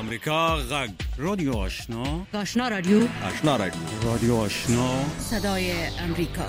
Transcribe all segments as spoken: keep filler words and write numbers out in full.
امریکا غږ رادیو آشنا آشنا رادیو آشنا رادیو رادیو آشنا صدای امریکا.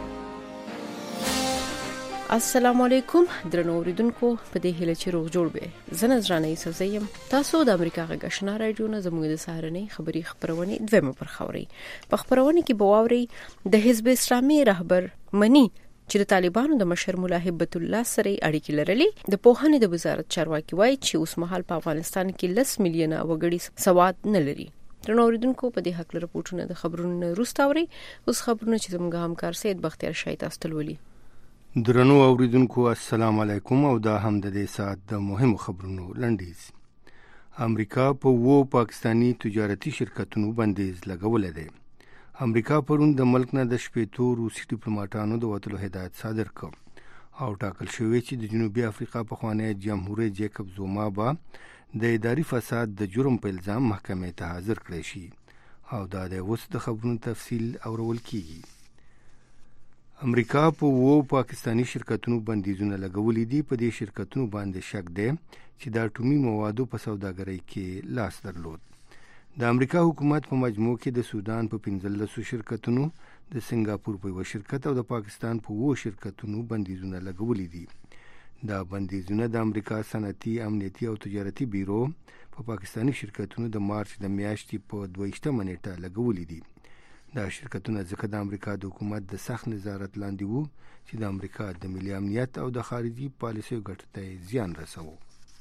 السلام علیکم درنو اوریدونکو، په دې هیله چې روغ جوړ به. زه نذرانه سوزیم. تاسو د امریکا غږ آشنا رادیو نه زموږ د سهارنۍ خبری خبرونه دویمه پر خوري. په خبرونه کې بواوري د حزب اسلامي رهبر منی چې د طالبانو د مشر مولا هبت الله سره اړیکې لرلې. د پوهنې د وزارت چارواکي وایي چې اوس مهال په افغانستان کې لس میلیونه وګړي سواد نه لري. درنو اوریدونکو، په دې حق لپاره راپورټونه د خبرونو وروستاوري. اوس خبرونه چې زموږ همکار سید بختیار شایت استلولي. درنو اوریدونکو، السلام علیکم، او دا هم د دې سات د مهمو خبرونو لنډیز. امریکا په وو پاکستانی تجارتي شرکتونو بندیز لګولې ده. امریکا پرون د ملک نه د شپېتو روسي ډیپلوماټانو د وټلو هدایت صادر کړ او ټاکل شوی چې د جنوبي افریقا په خوانی جمهوریت جیکب زوما با د اداري فساد د جرم په الزام محکمې ته حاضر کړی شي او دا د اوس د خبرونو تفصیل اورول کیږي. امریکا په وو پاکستانی شرکتونو بندیزونه لګولې دي. په دې شرکتونو باندې شک دی چې د اټومي موادو په سوداګرۍ کې لاس درلود. د امریکا حکومت په مجموع کې د سودان په پنځلسو شرکتونو، د سنگاپور په یو شرکت او د پاکستان په وو شرکتونو بندیزونه لګولې دي. دا بندیزونه د امریکا صنعتي، امنیتي او تجارتي بیرو په پاکستانی شرکتونو د مارچ د میاشتې په دویشتمه نیټه لګولې دي. دا شرکتونه ځکه د امریکا د حکومت د سخت نظارت لاندې وو چې د امریکا د ملي امنیت او د خارجي پالیسیو ګټو ته زیان رسوي.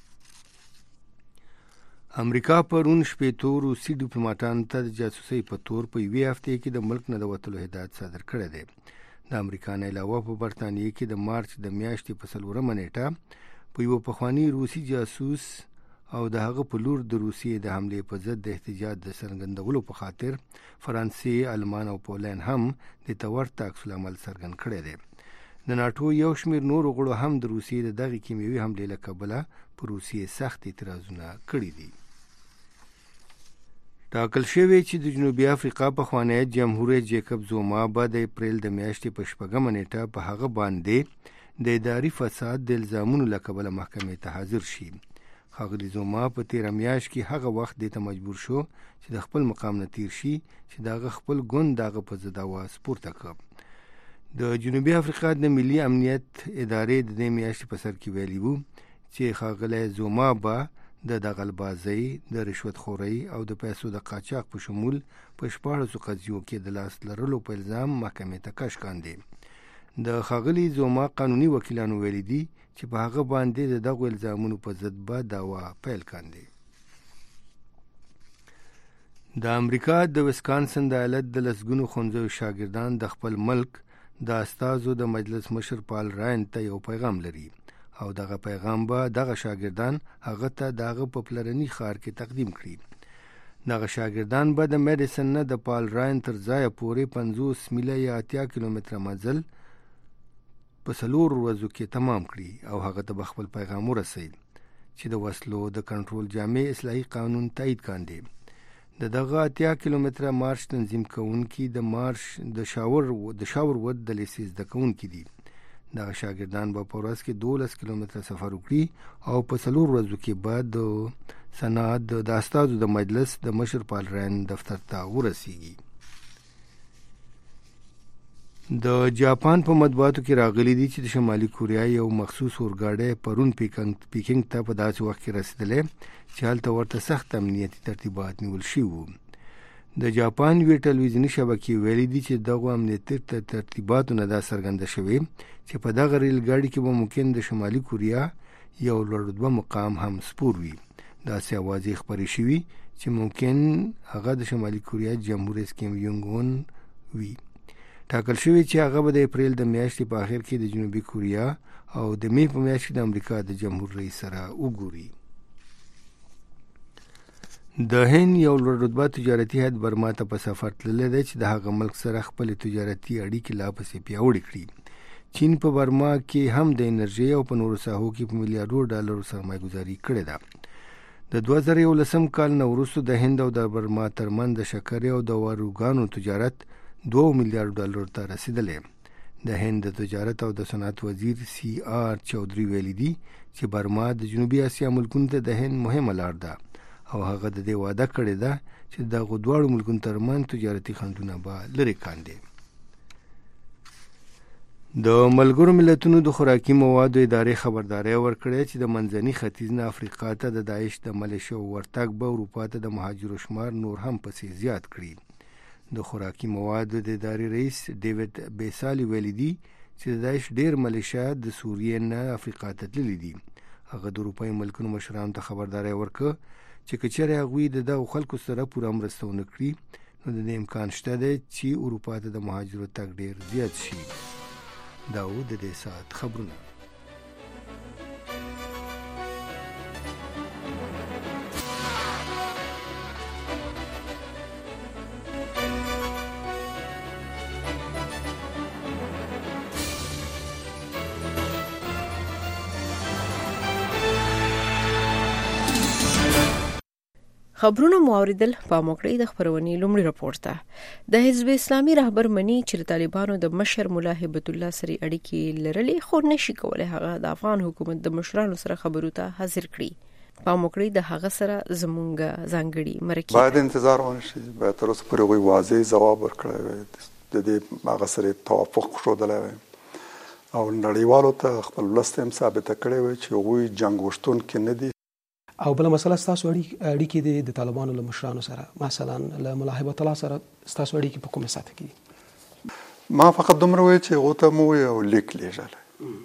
امریکا پرون شپېتو روسي ډیپلوماټانو ته د جاسوسۍ په تور په یوې هفتې کې د ملک نه د وتلو هدایت صادر کړی دی. د امریکا نه علاوه په برتانیې کې د مارچ د میاشتې په څلورمه نیټه په یو پخوانی روسي جاسوس او د هغه په لور د روسیې د حملې په ضد د احتجاج د څرګندولو په خاطر فرانسې، آلمان او پولند هم د تورته عکس العمل څرګند کړی دی. د ناټو یو شمېر نورو غړو هم د روسیې د دغې کیمیاوي حملې له کبله په روسیې سخت اعتراضونه کړي دي. ټاکل شوی چې د جنوبي افریقا په خوانی جمهوریت جیکب زوما به د اپریل د میاشتې په شپږمه نیټه په هغه باندې د اداري فساد د الزامونو له کبله محکمې ته حاضر شي. ښاغلي زوما په تیره میاشت کې هغه وخت دې ته مجبور شو چې د خپل مقام نه تیر شي چې دغه خپل ګوند دغه په ضد اواز پورته کړ. د جنوبي افریقا د ملي امنیت ادارې د دې میاشتې په سر کې ویلي وو چې ښاغلی زوما به د دغلبازۍ، د رشوت خورۍ او د پیسو د قاچاق په شمول په شپاړسو قضیو کې د لاس لرلو په الزام محکمې ته کش کاندي. د ښاغلي زوما قانوني وکیلانو ویلي دي چې په هغه باندې د دغو الزامونو په ضد به دعوا پیل کاندي. د امریکا د وسکانسن د ایالت د لسګونو ښوونځیو شاګردان د خپل ملک د استازو د مجلس مشر پال راین ته یو پیغام لري او دغه پیغام به دغه شاګردان هغه ته دغه په پلرني ښار کې تقدیم کړي. دغه شاګردان به د میډیسن نه د پال راین تر ځایه پورې پنځوس میله یا اتیا کیلومتره مزل په څلور ورځو کې تمام کړي او هغه ته به خپل پیغام ورسوي چې د وسلو د کنټرول جامع اصلاحي قانون تایید کاندي. د دغه اتیا کیلومتره مارش تنظیم کوونکي د مارش د شاور د شاور ود د لیسې زده کوونکي دي. دغه شاګردان به په ورځ کې دولس کیلومتره سفر وکړي او په څلور ورځو کې به د سناد د استازو د مجلس د مشر پال راین دفتر ته ورسیږي. د جاپان په مطبوعاتو کې راغلي دي چې د شمالي کوریا یو مخصوص اورګاډی پرون پیکنګ ته په داسې وخت کې رسېدلی چې هلته ورته سخت امنیتي ترتیبات نیول شوي وو. د جاپان یوې ټلویزیوني شبکې ویلي دي چې دغو امنیتي ترتیباتو نه دا څرګنده شوې چې په دغه ریل ګاډي کې به ممکن د شمالي کوریا یو لوړ رتبه مقام هم سپور وي. داسې اوازې خپرې شوي چې ممکن هغه د شمالي کوریا جمهور رئیس کیم یونګ اون وي. ټاکل شوی چې هغه به د اپریل د میاشتې په آخر کې د جنوبي کوریا او د مې په میاشت کې د امریکا د جمهور رئیس سره وګوري. د هند یو لوړ رتبه تجارتي هیات برما ته په سفر تللی دی چې د هغه ملک سره خپل تجارتي اړیکې لا پسې پیاوړې کړي. چین په برما کې هم د انرژي او په نورو ساحو کې په میلیارډو ډالرو سرمایه ګزاري کړې ده. د دوه زره یولسم کال نه وروسته د هند او د برما ترمنځ د شکرې او د واروګانو تجارت دوه میلیارډ ډالر ته رسیدلی. د هند د تجارت او د صنعت وزیر سی آر چودھری ویلي دي چې برما د جنوبي اسیا ملکونو ته د هند مهمه لار ده او هغه د دې وعده کړې ده چې د غوډوړو ملکونو ترمن تجارتي خنډونه به لري کاندي. د ملګرو ملتونو د خوراکي موادو ادارې خبرداري ورکړې چې د منځني ختیځ نه افریقا ته د داعش د ملیشو ورتګ به اروپا ته د مهاجرو شمار نور هم پسې زیات کړي. د خوراکي موادو د ادارې رئیس ډیوډ بیسالی ویلي دي چې د داعش ډېر ملیشیا د سوریې نه افریقا ته تللي دي. هغه د اروپایي ملکونو مشرانو ته خبرداری ورکړه چې که چېرې هغوی د دغو خلکو سره پوره مرسته ونه کړي نو د دې امکان شته دی چې اروپا ته د مهاجرو تګ ډېر زیات شي. دا و د دې ساعت خبرونه. خبرونه مواردل په موکړی د خبرونې لومړی راپور ته. د حزب اسلامي رهبر منی چې طالبانو د مشر مولا هیبت الله سره اړیکې لرلې خو نشي کولای هغه د افغان حکومت د مشرانو سره خبرو ته حاضر کړي. په موکړی د هغه سره زمونږ ځانګړي مرکه باید انتظار ونشي، باید تر اوسه پورې وی واضح جواب ورکړی وي، د دې هغه سره توافق ښودلی وي او نړیوالو ته خپل ولست هم ثابته کړی وي چې هغوی جنګ غوښتونکي نه دي. او بل مسله ستاسو اړیکې د طالبانو له مشرانو سره مثلا له مولا هیبت الله سره ستاسو اړیکې په کومه سطح کې دي؟ ما فقط دومره وایي چې هغو ته مو یو لیک لیږلی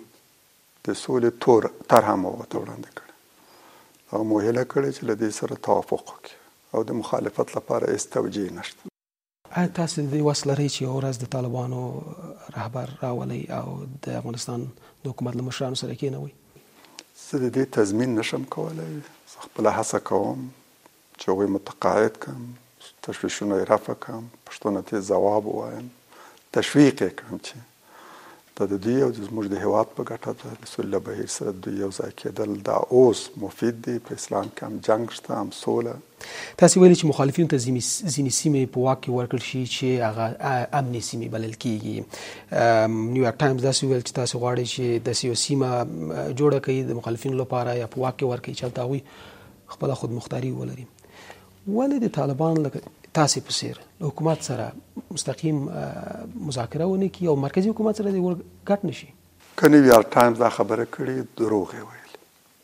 د سولې تور طرحه مو ورته وړاندې کړې، هغه مو هیله کړې چې له دې سره توافق وکړي او د مخالفت لپاره هېڅ توجیه نشته. آیا تاسو د دې وس لرئ چې یوه ورځ د طالبانو رهبر راولئ او د افغانستان د حکومت له مشرانو سره کېنوئ؟ زه د دې تضمین نشم کولی، زه خپله هڅه کوم چې هغوی متقاعد کړم، تشویشونه یې رفع کړم، پوښتنو ته یې ځواب ووایم، تشویق یې کړم چې دا د دوی او زموږ د هېواد په ګټه ده، د سولې له بهیر سره دوی یو ځای کېدل دا اوس مفید دی. په اسلام کې هم جنګ شته، هم سوله. تاسو ویلي چې مخالفینو ته ځینې سیمې په واک کې ورکړل شي چې هغه امني سیمې بلل کېږي. نیویارک ټایمز داسې ویل چې تاسو غواړئ چې داسې یوه سیمه جوړه کړئ د مخالفینو لپاره یا په واک کې ورکړئ چې هلته هغوی خپله خودمختاري ولري. ولې د طالبانو لکه تاسې په څېر له حکومت سره مستقیم مذاکره ونه کړي او مرکزي حکومت سره دې ورګډ نه شي؟ که نیویارک ټایمز دا خبره کړې دروغ یې ویلې،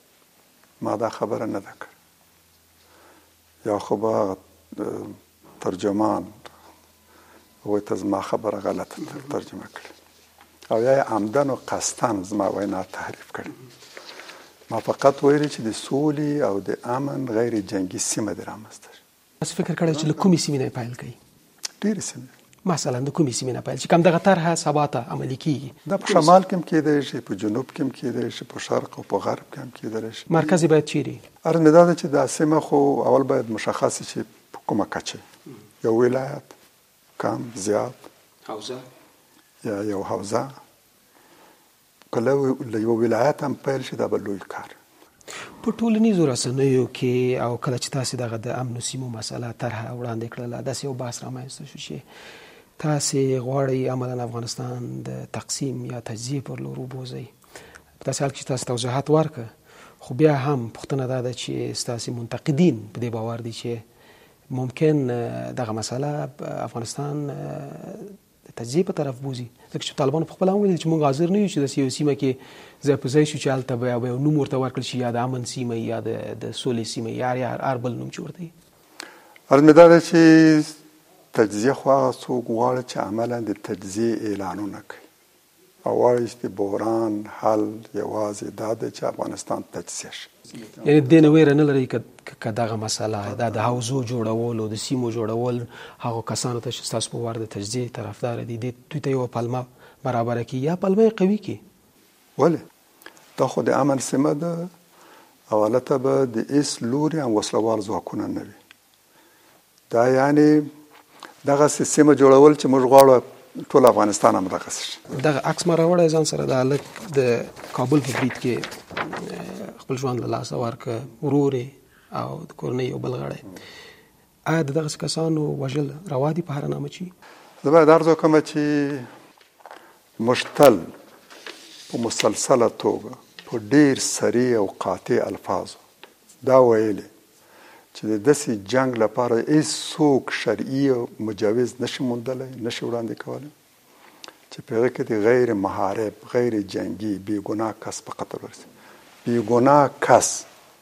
ما دا خبره نه ده کړې. یا خو به ترجمان هغوی ته زما خبره غلطه ترجمه کړې او یا یې عمدن و قصدن زما وینا تحریف کړې. ما فقط ویلي چې د سولې او د امن غیر جنګي سیمه دې رامنځته شي. تاسو فکر کړی چې له کومې سیمې نه پیل کوي؟ ډېرې سیمې، مثلا د کومې سیمې نه پیل چې کوم دغه طرحه سبا ته عملي کېږي؟ دا په شمال کې هم کېدی شي، په جنوب کې هم کېدی شي، په شرق او په غرب کې هم کېدی شي. مرکز یې باید چیرې؟ عرض مې دا ده چې دا سیمه خو اول باید مشخص شي چې په کومه کچه، یو ولایت، کم، زیات، حوزه یا یو حوزه. که له یو ولایت هم پیل شي دا به لوی کار. په ټولنیزو رسنیو کې او کله چې تاسې دغه د امنو سیمو مسله طرحه وړاندې کړله داسې یو بحث رامنځته شو چې تاسې غواړئ عملا افغانستان د تقسیم یا تجزیې پر لور وبوځئ. په داسې حال کې چې تاسو توضیحات ورکړه خو بیا هم پوښتنه دا ده چې ستاسې منتقدین په دې باور دي چې ممکن دغه مسله افغانستان د تجزیې په طرف بوځي، ځکه چې طالبانو په خپله هم ویل چې موږ حاضر نه یو چې داسې یو سیمه کې ځای په ځای شو چې هلته به یو نوم ورته ورکړل شي، یا د امن سیمه یا د سولې سیمه یا هر بل نوم چې ورته وي. عرض مې دا ده چې تجزیه خو هغه څوک غواړي چې عملا د تجزیې اعلانونه کوي او وایي چې د بحران حل یوازې دا دی چې افغانستان تجزیه شي. یعنې دې نه ویره نه لرئ که دغه مسله دا د حوزو جوړول او د سیمو جوړول هغو کسانو ته چې ستاسو په وار د تجزیې طرفداره دي دوی ته یوه پلمه برابره کړي یا پلمه یې قوي کړي؟ ولې دا خو د امن سیمه ده او هلته به د هېڅ لوري هم وسلوال ځواکونه نه وي. دا یعنې دغسې سیمه جوړول چې موږ غواړو ټول افغانستان هم دغسې شي. دغه عکس ما راوړی ځان سره د هلک د کابل په برید کې خپل ژوند له لاسه ورکړه، ورور او د کورنۍ یو بل غړی. آیا د دغسې کسانو وژل روا دي په هره نامه چې؟ زه باید عرض وکړم چې موږ تل په مسلسله توګه په ډېر سریع او قاطع الفاظو دا ویلي چې د داسې جنگ لپاره هیڅوک شرعي او مجوز نشي موندلی، نشي وړاندې کولی چې په هغه کې د غیر محارب، غیر جنگي، بې ګناه کس په قتل ورسي. بې ګناه کس،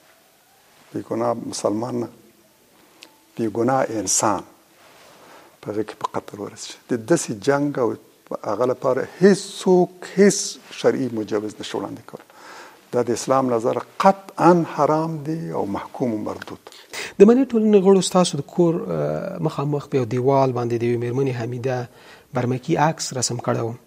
بې ګناه مسلمان نه، بې ګناه انسان په هغه کې په قتل ورسي. د داسې جنگ او هغه لپاره هیڅوک هیڅ شرعي مجوز نشي وړاندې کولی. دا د اسلام نظر قطعا حرام دی او محکوم و مردود. د منې ټولنې غړو ستاسو د کور مخامخ په یو دیوال باندې د یوې مېرمنې حمیده برمکي عکس رسم کړی و.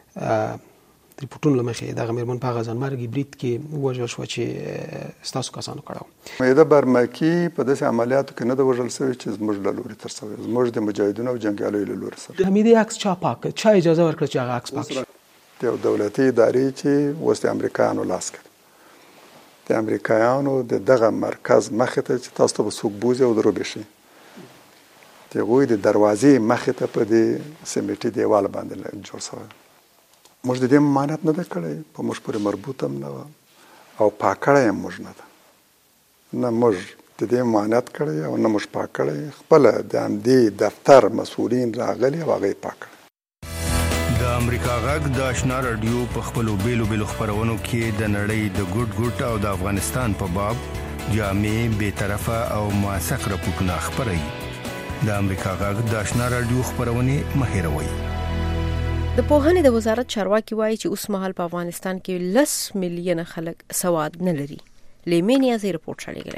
د ریپورټونو له مخې دغه مېرمن په هغه ځانمرګي برید کې ووژل شوه چې ستاسو کسانو کړی و. حمیده برمکي په داسې عملیاتو کې نه ده وژل شوې چې زموږ له لورې تر شوې، زموږ د مجاهدینو او جنګیالیو له لورې سره. د حمیدې عکس چا پاک چا اجازه ورکړه چې هغه عکس پاک شي؟ د یو دولتي ادارې چې اوس د امریکایانو لاس کې د امریکایانو د دغه مرکز مخې ته چې تاسو ته به څوک بوځي او دروبې شي، د هغوی د دروازې مخې ته په دې سیمټي دیوال باندې جوړ شوی. موږ د دې ممانعت نه ده کړی، په موږ پورې مربوط هم نه وه او پاک کړی هم موږ نه ده، نه موږ د دې ممانعت کړی او نه موږ پاک کړی. خپله د همدې دفتر مسؤلین راغلي او هغه یې پاک کړی. د امریکا غږ د آشنا رادیو په خپلو بیلو بیلو خپرونو کې د نړۍ د ګوټ ګوټ او د افغانستان په باب جامع، بې طرفه او موثق راپورټونه خپروي. د امریکا غږ د آشنا رادیو خپرونې مه هېروئ. د پوهنې د وزارت چارواکي وایي چې اوس مهال په افغانستان کې لس میلیونه خلک سواد نه لري. لیمینیا زی رپورټ شالیږي.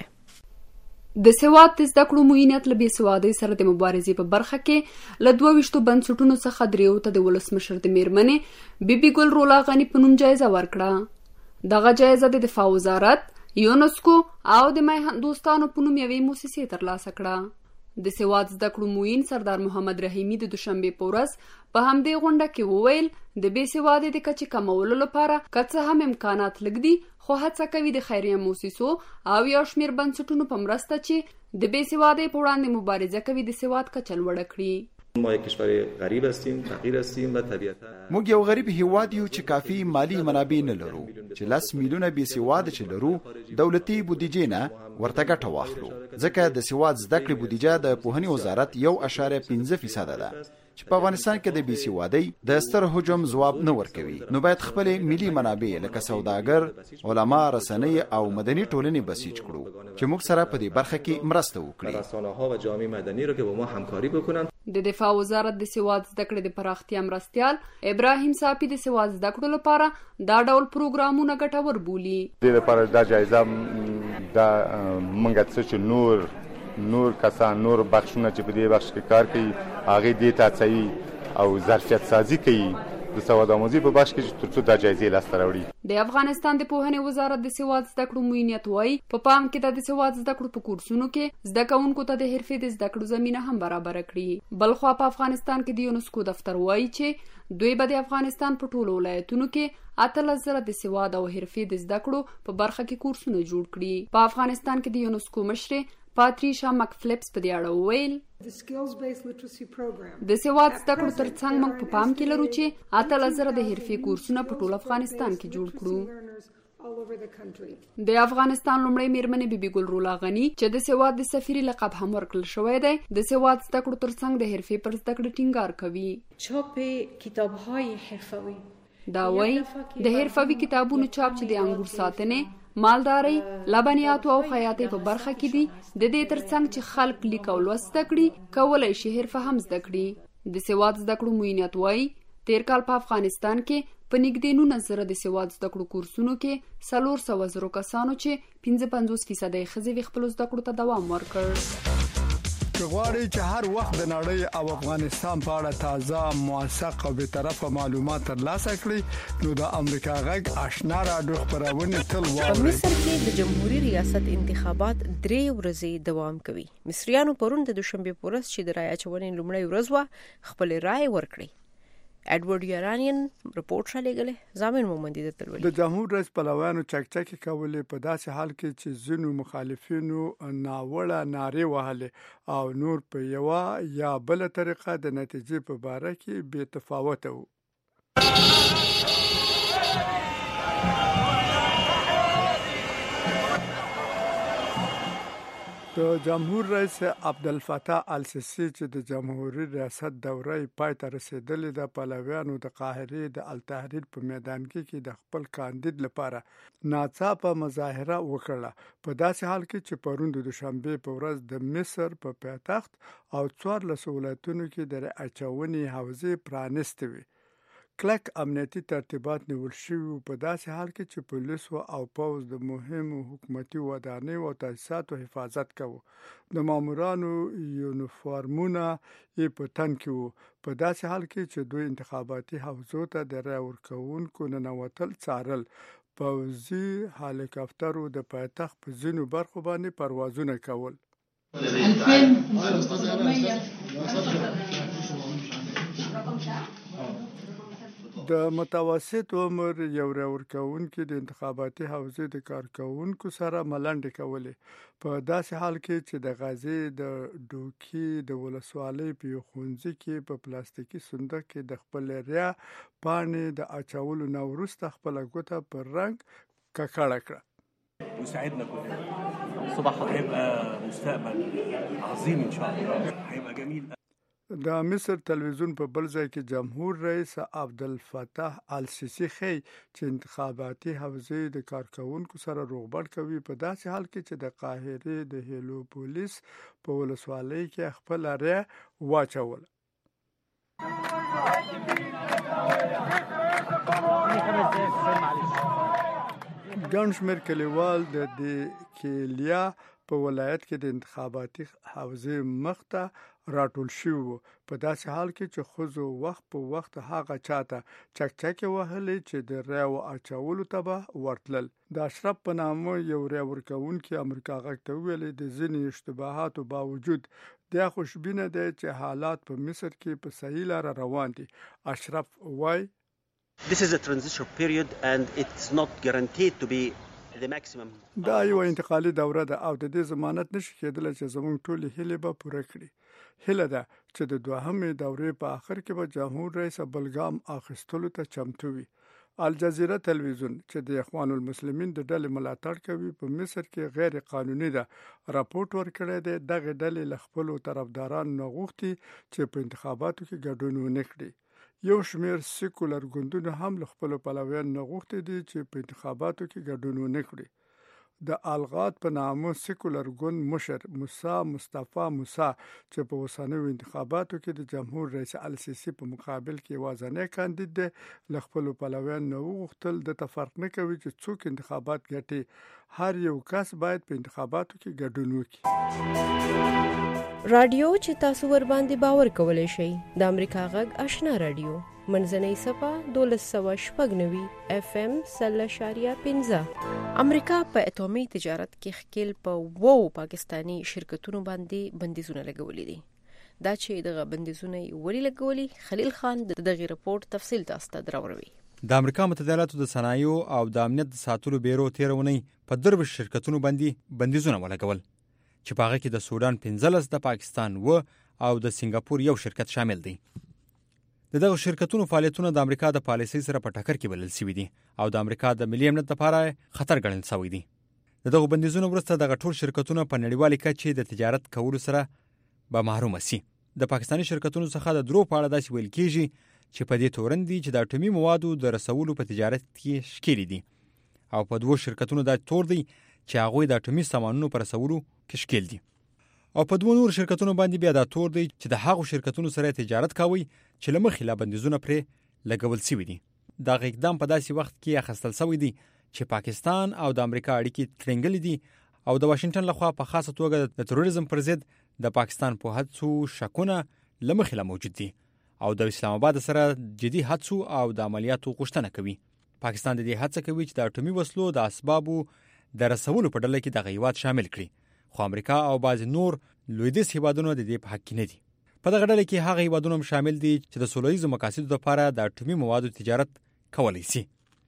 د سواد د زده کړو معینیت له بې سوادۍ سره د مبارزې په برخه کې له دوه ویشتو بنسټونو څخه دریو ته د ولسمشر د میرمنې بیبي ګل رولا غني په نوم جایزه ورکړه. دغه جایزه د دفاع وزارت، یونسکو او د میهندوستانو په نوم یوې موسسې ترلاسه کړه. د سواد زده کړو معین سردار محمد رحیمي د دوشنبې په ورځ په همدې غونډه کې وویل د بې سوادۍ د کچې کمولو لپاره که څه هم امکانات لږ دي، خو هڅه کوي د خیریه موسسو او یو شمېر بنسټونو په مرسته چې د بې سوادۍ په وړاندې مبارزه کوي د سواد کچه لوړه کړي. ما یک کشور غریب هستیم، فقیر هستیم و طبیعتا موږ یو غریب هیواد یو چې کافي مالی منابع نه لرو چې لس میلیونه بې سواد چې لرو دولتي بودیجې نه ورته ګټه واخلو، ځکه د سواد زده کړې بودیجه د پوهنې وزارت یو اشاریه پنځه فیصده ده چې په افغانستان کې د بې سوادۍ د ستر هجوم ځواب نه ورکوي. نو باید خپل ملي منابع لکه سوداګر، علما، رسنۍ او مدني ټولنې بسیج کړو چې موږ سره په دې برخه کې مرسته وکړي. رسانه‌ها و جامعه مدنی رو که با ما همکاری بکنن. د دفاع وزارت د سواد زده کړې د پراختیا مرستیال ابراهیم صافي د سواد زده کړو لپاره دا ډول پروګرامونه ګټور بولي. د لپاره دا جایزه دا منګه چې نور نور کسان، نور بخشونه چې په دې بخش کې کار کوي هغه دې ته ځي او ظرفیت سازي کوي د سواد آموزي په بخش کې ترڅو دا جایزې لاسته راوړي. د افغانستان د پوهنې وزارت د سواد زده کړو معینیت وایي په پام کې د سواد زده کړو په کورسونو کې زده کوونکو ته د حرفې د زده کړو زمینه هم برابر کړي. بلخوا په افغانستان کې د یونسکو دفتر وایي چې دوی به د افغانستان په ټولو ولایتونو کې اتلس زره د سواد او حرفې د زده کړو په برخه کې کورسونه جوړ کړي. په افغانستان کې د یونسکو مشر پاتریشا مکفلیپس په دې اړه وویل د سواد زده کړو ترڅنګ موږ په پام کې لرو چې اتلس زره د حرفې کورسونه په ټول افغانستان کې جوړ کړو. د افغانستان لومړی میرمنې بیبي ګل رولا غني چې د سواد د سفیري لقب هم ورکړل شوی دی، د سواد زده کړو ترڅنګ د حرفې پر زده کړې ټینګار کوي. چاپ کتاب‌های حرفوي دا وایي د حرفوي کتابونو چاپ چې د انګور ساتنې، مالداري، لبنیاتو او خیاطۍ په برخه کې دي، د دې ترڅنګ چې خلک لیک او لوست زده کړي کولای شي حرفه هم زده کړي. د سواد زده کړو معینیت وایي تیر کال په افغانستان کې په نږدې نولس زره د سواد زده کړو کورسونو کې څلور سوه زرو کسانو چې پنځه پنځوس فیصده یې ښځې خپلو زده کړو ته دوام ورکړ. که غواړئ چې هر وخت د نړۍ او افغانستان په اړه تازه، موثق او بې طرفه معلومات ترلاسه کړئ نو د امریکا غږ آشنا رادیو خپرونې تل واورئ. په مصر کې د جمهوریت ریاست انتخابات درې ورځې دوام کوي. مصریانو پرون د دوشنبه په ورځ چې د رای اچونې لومړۍ ورځ وه خپل رای ورکړي. ایڈورډ یارانین رپورټ شالیږي. زامن مومندي د تلول د جمهور رئیس پلویانو چکچکې کولې په داسې حال کې چې ځینو مخالفینو ناوړه نارې وهلې او نور په یوه یا بل طریقه د نتیجې په باره کې بې تفاوته وو. د جمهور رئیس عبدالفتاح السیسی چې د جمهوریت ریاست دوره پای ته رسیدلې ده، پلویانو د قاهرې د التحریر په میدان کې د خپل کاندید لپاره ناڅاپه مظاهره وکړه، په داسې حال کې چې پرون د دوشنبې په ورځ د مصر په پایتخت او څوارلسو ولایتونو کې د اچونې حوزې پرانیستې وي. کلک امنیتي ترتیبات نیول شوي په داسې حال کې چې پولیسو او پوځ د مهمو حکومتي ودانیو او تاسیساتو حفاظت کوي. د مامورانو یونیفورمونه یې په تن کې وو، په داسې حال کې چې دوی انتخاباتي حوزو ته د رای ورکوونکو ننوتل څارل. پوځي هلیکاپټرو د پایتخت په ځینو برخو باندې پروازونه کول. د متوسط عمر یو راورکوونکي د انتخاباتي حوزې د کارکوونکو سره ملنډې کولې، په داسې حال کې چې د غزې د ډوکي د ولسوالۍ په یو ښوونځي کې په پلاستیکي صندوق کې د خپل ریا پاڼې د اچولو نه وروسته خپله ګوته پر رنګ ککړه کړه. وساعدنا كلنا الصباح هيبقى مستقبل عظيم ان شاء الله، هيبقى جميل. د مصر تلویزیون په بل ځای کې جمهور رئیس عبدالفتاح السیسی ښیي چې انتخاباتي حوزې د کارکوونکو سره روغبړ کوي، په داسې حال کې چې د قاهرې د هیلوپولیس په ولسوالۍ کې خپل ریا واچول. ګڼ شمېر کلیوال د دیکیلیا په ولایت کې د انتخاباتي حوزې مخ ته راټول شوي وو، په داسې حال کې چې ښځو وخت په وخت هغه چاته چکچکې وهلې چې د رایو اچولو ته به ورتلل. د اشرف په نامه یو رای ورکوونکي امریکا غږ ته وویلې د ځینې اشتباهاتو باوجود دا خوشبینه ده چې حالات په مصر کې په صحیح لاره روان دي. اشرف وایي This is a transition period and it's not guaranteed to be the maximum. دا یو انتقالي دوره ده او د دې ضمانت نشي کېدلی چې زموږ ټولې هیلې به پوره کړي. هیله ده چې د دوهمې دورې په آخر کې به جمهور رئیس بلګام اخیستلو ته چمتو وي. الجزیره تلویزیون چې د اخوان المسلمین د ډلې ملاتړ کوي په مصر کې غیر قانوني ده، راپورټ ورکړی دی دغه ډلې له خپلو طرفدارانو نه غوښتي چې په انتخاباتو کې ګډون ونه کړي. یو شمېر سیکولر ګوندونه هم له خپلو پلویانو نه غوښتي دي چې په انتخاباتو کې ګډون ونه کړي. د الغاد په نامه سیکولر ګوند مشر موسی مصطفی موسی چې په اوسنیو انتخاباتو کې د جمهور رئیس السیسی په مقابل کې یوازینی کاندید دی، له خپلو پلویانو نه وغوښتل دته فرق نه کوي چې څوک انتخابات ګټي، هر یو کس باید په انتخاباتو کې ګډون وکړي. رادیو چې تاسو ور باندې باور کولای شئ د امریکا غږ آشنا رادیو منځنۍ صفه دولس سوه شپږ نوي اف ام سل اشاریه پنځه. امریکا په اټومي تجارت کې ښکیل په وو پاکستانی شرکتونو باندې بندیزونه لګولي دي. دا چې دغه بندیزونه ولی لګولي، خلیل خان دغه رپورت تفصیل تاسو ته دراوړي. د امریکا متحده ایالاتو د صنایعو او د امنیت د ساتلو بیرو تیرونی په درب شرکتونو باندې بندیزونه ولګول چې په هغه کې د سودان پنځلس، د پاکستان و او د سنگاپور یو شرکت شامل دی. د دغه شرکتونو فعالیتونه د امریکا د پالیسۍ سره په ټکر کې بلل شوي دي او د امریکا د ملي امنیت لپاره خطر ګڼل شوی دی. د دغه بندیزونو وروسته دغه ټول شرکتونه په نړیوالې کچې د تجارت کولو سره به محروم شي. د پاکستاني شرکتونو څخه د درو په اړه داسې ویل کېږي چې په دې تورن دي چې د اټومي موادو د رسولو په تجارت کې ښکېلي دي، او په دوو شرکتونو دا تور دی چې هغوی د اټومي سامانونو په رسولو کې ښکېل دي، او په دوه نور شرکتونو باندې بیا دا تور دی چې د هغو شرکتونو سره تجارت کوي چې له مخې لا بندیزونه پرې لګول شوي دي. دغه اقدام په داسې وخت کې اخیستل شوی دی چې پاکستان او د امریکا اړیکې ترنګلې دي او د واشنگټن لخوا په خاصه توګه د تروریزم پر ضد د پاکستان په هڅو شکونه له مخې لا موجود دي او د اسلام آباد سره جدي هڅو او د عملیاتو غوښتنه کوي. پاکستان د دې هڅه کوي چې د اټومي وسلو د اسبابو د رسولو په ډله کې دغه هیواد شامل کړي، خو امریکا او بعض نور لویدیځ هیوادونه د دې په حق کې نه دي. په دغه ډله کې هغه هیوادونه هم شامل دي چې د سوله ییزو مقاصدو لپاره د اټومي موادو تجارت کولی شي.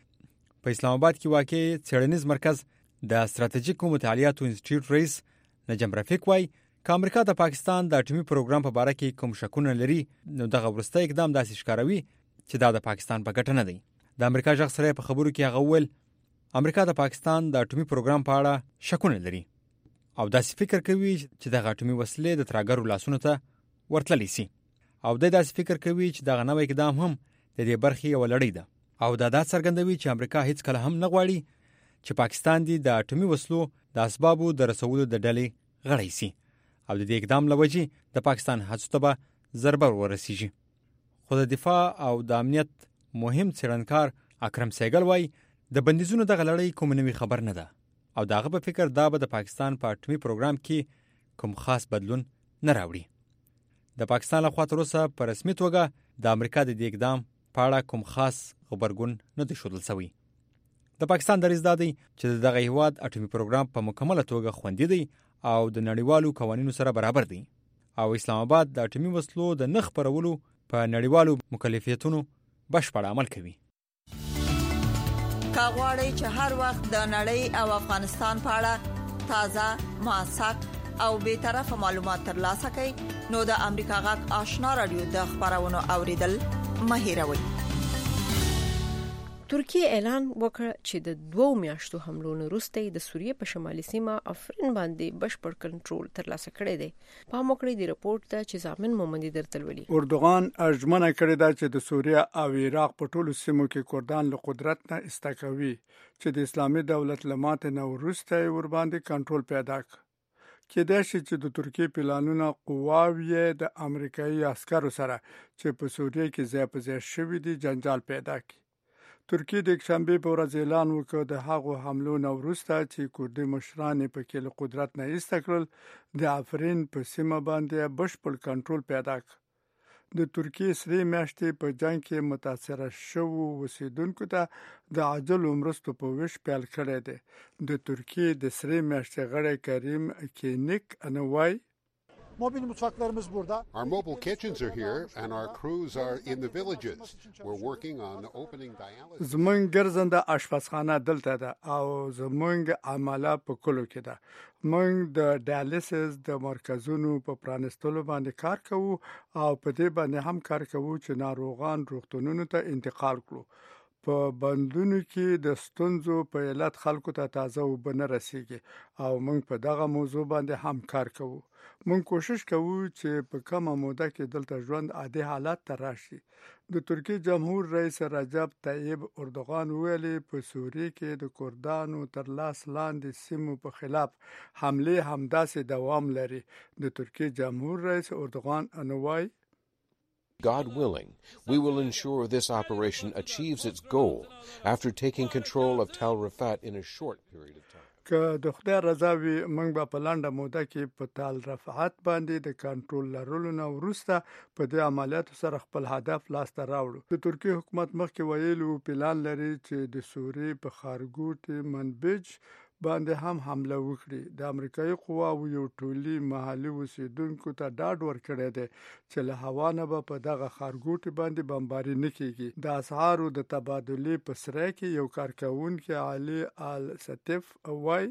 په اسلام آباد کې واقع څېړنیز مرکز د ستراتیژیکو مطالعاتو انسټیټیوټ رئیس نجم رفیق وایي که امریکا د پاکستان د اټومي پروګرام په باره کې کوم شکونه لري، نو دغه وروستی اقدام داسې ښکاروي چې دا د پاکستان په ګټه نه دی. د امریکا غږ سره په خبرو کې هغه وویل امریکا د پاکستان د اټومي پروګرام په اړه شکونه لري او داسې فکر کوي چې د اټومي وسلې د ترهګرو لاسونو ته ورتللی سي او د داسې فکر کوي چې دغه نوې اقدام هم د دې برخې یو لړۍ ده او دا دا څرګندوي چې امریکا هیڅ کله هم نه غواړي چې پاکستان دی د اټومي وسلو د اسبابو د رسولو د ډلې غړی سي او د دې اقدام لوجې د پاکستان هڅو ته به ضربه ورسیږي. خو د دفاع او د امنیت مهم څېړنکار اکرم سیګل وایي د بندیزونو دغه لړۍ کوم نوی خبر نه ده او دغه په فکر دا به د پاکستان په اټومي پروګرام کې کوم خاص بدلون نه راوړي. د پاکستان لخوا تر اوسه په رسمي توګه د امریکا د دې اقدام په اړه کوم خاص خبرګون نه دی ښودل شوی. د پاکستان دریځ دا دی چې دغه هیواد اټومي پروګرام په مکمله توګه خوندي دی او د نړیوالو قوانینو سره برابر دی او اسلام آباد د اټومي وسلو د نه خپرولو په نړیوالو مکلفیتونو بشپړ عمل کوي. کاغوري چې هر وخت د نړۍ او افغانستان په اړه تازه، موثق او به طرفه معلومات ترلاسه کړئ نو د امریکا غږ آشنا رادیو د خبرونو اوریدل مه هیروئ. ترکیه اعلان وکړ چې د دوو میاشتو حملو وروسته د سوریې په شمالي سیمه افرین باندې بشپړ کنټرول ترلاسه کړی دی. پام وکړئ د رپورت ته چې ضامن مومندي درتلولي. اردوغان ارجمنه کړې ده چې د سوریه او عراق په ټولو سیمو کې کردان له قدرت نه استکوي چې د اسلامي دولت لمات نه وروسته ور باندې کنټرول پیدا کړي. کېدای شي چې د ترکیه پلانونه قواوی د امریکایي عسکرو سره چې په سوریه کې ځای په ځای شوي دي جنجال پیدا کړي. ترکیه د یکشنبه په ورځ اعلان وکړ د هغو حملو نه وروسته چې کردي مشران په کې له قدرت نه ایسته کړل د افرین په سیمه باندې بشپړ کنټرول پیدا کړ. د ترکیه سری میاشتې په جنگ کې متاثره شوو اوسیدونکو ته د عاجل مرستو په ویش پیل کړی دی. د ترکیه د سری میاشتې غړی کریم کینیک انوای Mobil mutfaklarımız burada. Our mobile kitchens are here and our crews are in the villages. We're working on opening dialysis. زمونږ ګرځنده آشپزخانه دلته ده او زمونږ عمله په کلو کې ده. موږ د ډیالیسس د مرکزونو په پرانستلو باندې کار کوو او په دې باندې هم کار کوو چې ناروغان روغتونونو ته انتقال کړو. په بندونو کې د ستونزو په علت خلکو ته تازه اوبه نه رسیږي او موږ په دغه موضوع باندې هم کار کوو. موږ کوشش کوو چې په کومه موده کې دلته ژوند عادي حالت ته راشي. د ترکیه جمهور رئیس رجب طیب اردوغان ویلي په سوریه کې د کردانو تر لاس لاندې سیمو په خلاف حمله همداسې دوام لري. د ترکیه جمهور رئیس اردوغان انوای God willing, we will ensure this operation achieves its goal after taking control of Tal Rifat in a short period of time. که د خدای رضا وي موږ به په لنډه موده کې په تال رفعت باندې د کنټرول لرلو نه وروسته په دې عملیاتو سره خپل هدف لاسته راوړو. د ترکیه حکومت مخکې ویلو پلان لري چې د سوریې په خارګوټ منبج باندې هم حمله وکړي. د امریکایي قواو یو ټولي محلي اوسیدونکو ته ډاډ ورکړی دی چې له هوا نه به په دغه خارګوټ باندې بمباري نه کیږي. د اسعارو د تبادلې په سره کې یو کارکونکي علي آل ستیف وای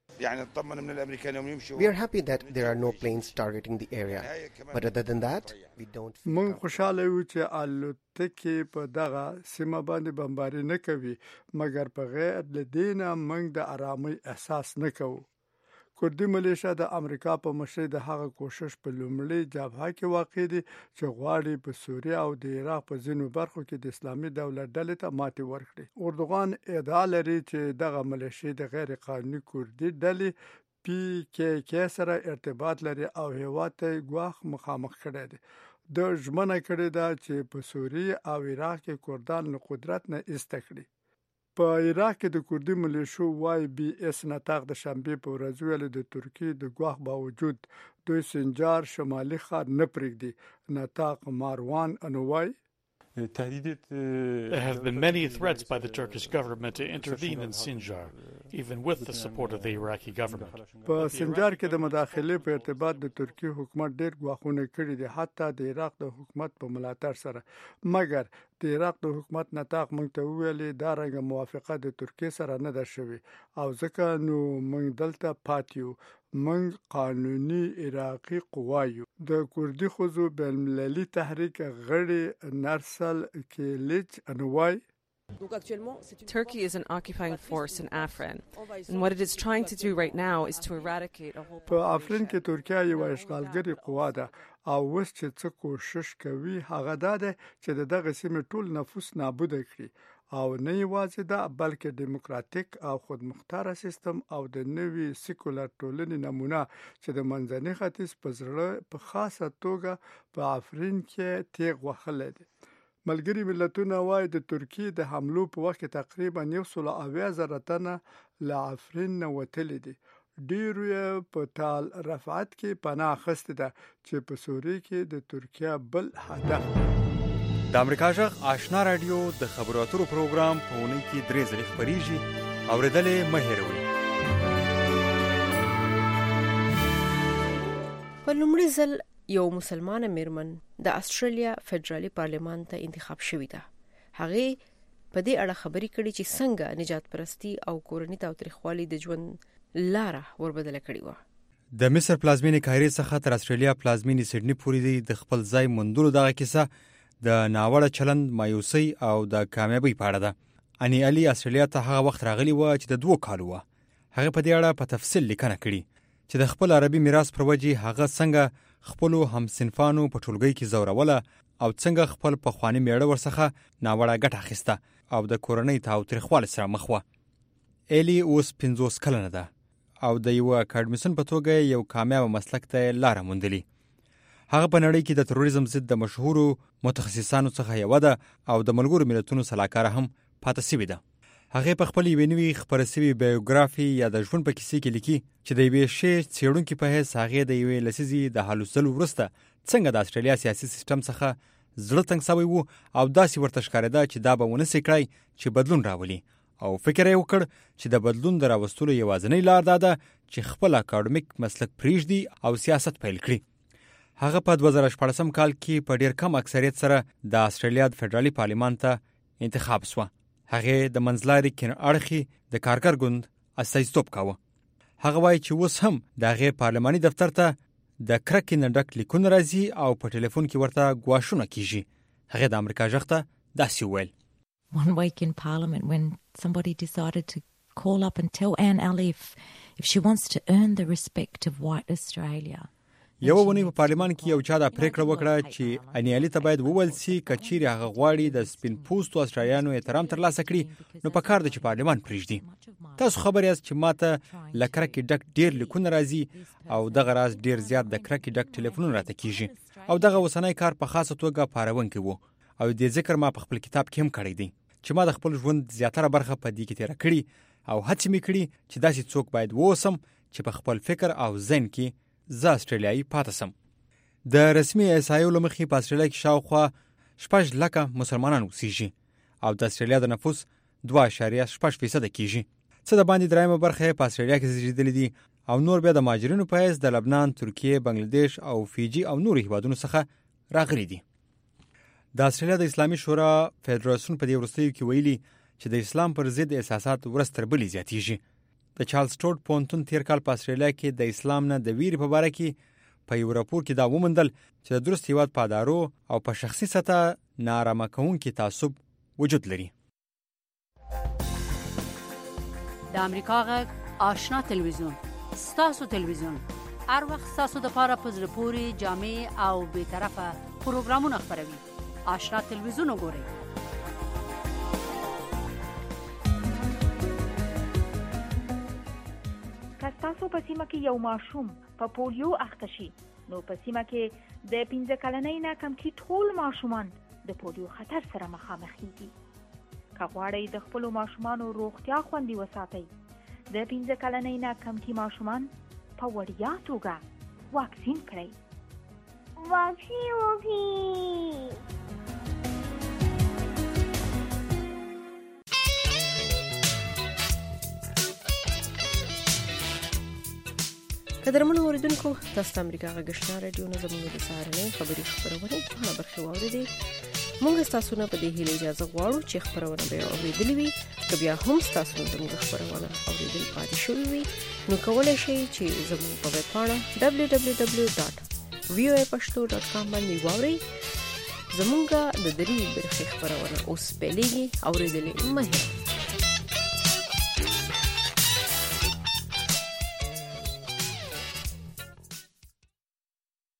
We are happy that there are no planes targeting the area, but other than that, we don't. موږ خوشاله یو چې الوتکې په دغه سیمه باندې بمباري نه کوي مګر په غیر له دې نه موږ د آرامۍ احساس نه کوو. کردي ملیشه د امریکا په مشرۍ د هغه کوشش په لومړۍ جبهه کې واقع دي چې غواړي په سوریه او د عراق په ځینو برخو کې د اسلامي دولت ډلې ته ماتې ورکړي. اردوغان ادعا لري چې دغه ملیشې د غیر قانوني کردي ډلې پی کې کې سره ارتباط لري او هیواد ته ګواښ مخامخ کړی دی. د ژمنه کړې ده چې په سوریه او عراق کې کردان له قدرت نه ایسته کړي. په عراق کې د کردي ملیشو وای بی اس نتاق د شنبه په ورځ ویل د ترکیه د ګواښ باوجود دوی سنجار شمالي ښار نه پرېږدي. نتاق ماروان انوای There have been many threats by the Turkish government to intervene in Sinjar, even with the support of the Iraqi government. په سنجار کې د مداخلې په ارتباط د ترکیه حکومت ډېر ګواښونه کړي دي حتی د عراق د حکومت په ملاتړ سره. مګر د عراق د حکومت نتاق موږ ته ویلي دا رنګه موافقه د ترکیه سره نه ده شوې او ځکه نو موږ دلته پاتیو. موږ قانوني عراقي قوایو. د کردي ښځو بین‌المللي تحریک غړي نرسل کیلیچ انوای Turkey is an occupying force in Afrin, and what it is trying to do right now is to eradicate a whole په افرین کې ترکیه یو اشغالګري قوا ده او اوس چې څه کوشش کوي هغه دا ده چې دغه سیمې ټول نفوس نابود کړي او نه یوازې دا بلکې دیموکراتیک او خودمختار سیستم او د نوي سیکولر ټولنې نمونه چې د منځني ختیځ په زړه په خاصه توګه په افرین کې تیغ وهلی دی. ملګري ملتونه وايي د ترکیې د حملو په وخت کې تقریبا یو سل او اویا زره تنه له افرین نه وتلي دي. ډیرو یې په تال رفعت کې پناه اخیستې ده چې په سوریه کې د ترکیه بل هدف دی. د امریکا غږ آشنا رادیو د خبرو اترو پروګرام په اونۍ کې درې ځلې خپریږي. اورېدلې مه هېروئ. په لومړي ځل یو مسلمانه میرمن د استرالیا فدرالي پارلمان ته انتخاب شوې ده. هغه په دې اړه خبرې کړې چې څنګه نجات پرستی او کورنۍ تاوتریخوالي د ژوند لاره وربدله کړې و. د مصر پلازمینې قاهرې څخه تر استرالیا پلازمینې سیډني پورې د خپل ځای موندلو دغه کیسه د ناوړه چلند، مایوسۍ او د کامیابۍ په اړه ده. اني علي استرالیا ته هغه وخت راغلی و چې د دوه کالو و. هغه په دې اړه په تفصیل لیکنه کړې چې د خپل عربي میراث پر وجې هغه څنګه خپل همصنفانو په ټولګي کې زوروله او څنګه خپل پخوانی میړه ورڅخه ناوړه ګټه اخیسته او د کورنۍ تاوتریخوالي سره مخ و. الی اوس پنځوس کلنه ده او د یو اکاډمیسن په توګه یو کامیاب مسلک ته لار موندلی. هغه په نړۍ کې د تروریزم ضد د مشهورو متخصصانو څخه یو ده او د ملګرو ملتونو سلاکار هم پاتې شوې ده. هغه په خپل یوې نوې خپره شوې بایوګرافي یا د ژوند په کیسې کې لیکي چې د یوې شی څېړونکي په حیث هغه د یوې لسیزې د هلوځلو وروسته څنګه د استرالیا سیاسي سیستم څخه زړه تنګ شوی وو او داسې ورته ښکارېده چې دا به ونه سي کړی چې بدلون راولي او فکر یې وکړ چې د بدلون د راوستلو یوازینۍ لار دا ده چې خپل اکاډمیک مسلک پرېږدي او سیاست پیل کړي. هغه په دوه زره شپاړسم کال کې په ډیر کم اکثریت سره د استرالیا د فدرالي پارلمان ته انتخاب شو. هغه د منځلاري کین اړخي د کارګر ګوند استازیتوب کاوه. هغه وایي چې اوس هم د هغه پارلماني دفتر ته د کرکې نه ډک لیکونه راځي او په ټلیفون کې ورته ګواښونه کیږي. هغه د امریکا غږ ته داسې وویل. One week in Parliament when somebody decided to call up and tell Anne Ali if, if she wants to earn the respect of white Australia. یو ونی په پارلمان کې یو چا دا پریکړه وکړه چې اني علي ته باید وویل سي کچيري هغه غواړي د سپین پوستو استرالیانو احترام ترلاسه کړي نو په کار د چې پارلمان پریږدي. تاسو خبر یاست چې ماته لکره کې ډک ډیر لیکونه راځي او دغه راز ډیر زیات د کرکې ډک ټلیفونونه راته کیږي او دغه وسنۍ کار په خاصه توګه پارونکي وو او د ذکر ما په خپل کتاب کې هم کړی دی چې ما د خپل ژوند زیاتره برخه په دې کې تیر کړی او هڅه مې کړې چې داسې څوک باید ووسم چې په خپل فکر او ذهن کې زه استرالیایي پاتې سم. د رسمي احصایو له مخې په استرالیا کې شاوخوا شپږ لکه مسلمانان اوسېږي او د استرالیا د نفوس دوه اعشاریه شپږ فیصده کېږي. څه د باندې درېیمه برخه په استرالیا کې زیږېدلي دي او نور بیا د مهاجرینو په حیث د لبنان، ترکیې، بنګلادیش او فیجي او نورو هیوادونو څخه راغلي دي. د استرالیا د اسلامي شورا فدراسیون په دې وروستیو کې ویلي چې د اسلام پر ضد احساسات ورځ تر بلې زیاتېږي. د چارلز ټوډ پونتون تیر کال په استرالیا کې د اسلام نه د ویرې په باره کې په یو راپور کې دا وموندل چې د درست هیواد په ادارو او په شخصي سطح نارامه کوونکي تعصب وجود لري. د امریکا غږ آشنا تلویزیون ستاسو تلویزیون هر وخت ستاسو د پاره په زړه پورې جامع او بې طرفه پروګرامونه خپروي. آشنا تلویزیون وګورئ. تاسو په سیمه کې یو ماشوم په پولیو اخته شي نو په سیمه کې د پنځه کلنۍ نه کم کې ټول ماشومان د پولیو خطر سره مخامخ دي. که غواړئ د خپل ماشومانو روغتیا خوندي وساتئ د پنځه کلنۍ نه کم کې ماشومان په وړیا توګه واکسین کړئ. واکسین وکړئ. قدرمنو اوریدونکو تاسو امریکا غږ آشنا رادیو نه زموږ د سهارنۍ خبري خبرونه په اړه برخه واورېدې. موږ تاسو نه په دې هیله اجازه غواړو چې خبرونه به اوریدلې وي. که بیا هم تاسو زموږ خبرونه اوریدل پاتې شوي وي نو کولای شئ چې زموږ په ویب پاڼه دبلیو دبلیو دبلیو ډاټ وی او ای پښتو ډاټ کام باندې واورئ زمونږه د درې برخې خبرونه اوس پیلېږي اوریدلې مه هېروئ.